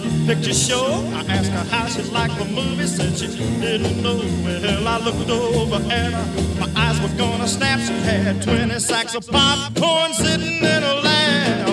picture show. I asked her how she liked the movie, said she didn't know. Well, I looked over at her, my eyes were gonna snap. She had 20 sacks of popcorn sitting in her lap.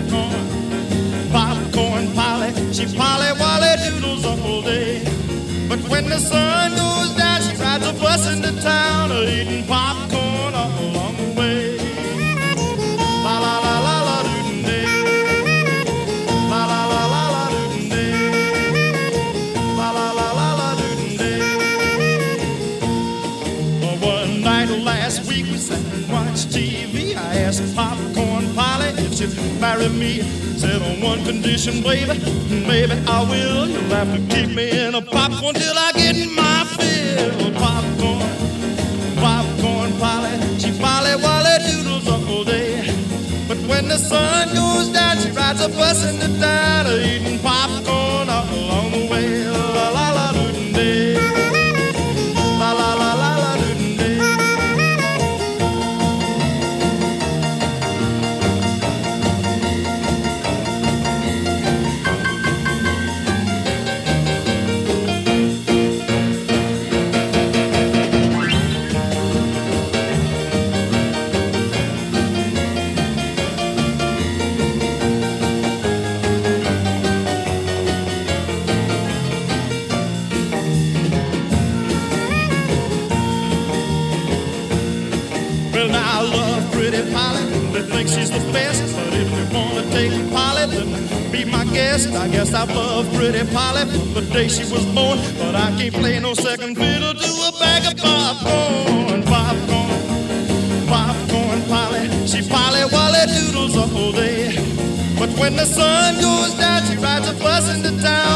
Popcorn Polly, she Polly Wally doodles all day. But when the sun goes down, she rides a bus into town, eating popcorn all along the way. La la la la la doo day. La la la la la doo day. La la la la la doo day. One night last week we sat and watched TV. I asked Popcorn Polly if she'd marry me. Said on one condition, baby, maybe I will. You'll have to keep me in a popcorn till I get my fill. Popcorn Polly, she Polly Wally doodles all day. But when the sun goes down, she rides a bus into town, eating popcorn all along the way. La la la doo day. La la la la la doo day. Well, now I love pretty Polly, they think she's the best. But if you wanna take Polly, then be my guest. I guess I've loved pretty Polly from the day she was born. But I can't play no second fiddle to a bag of popcorn. Popcorn Polly, she Polly Wally doodles all day. But when the sun goes down, she rides a bus into town,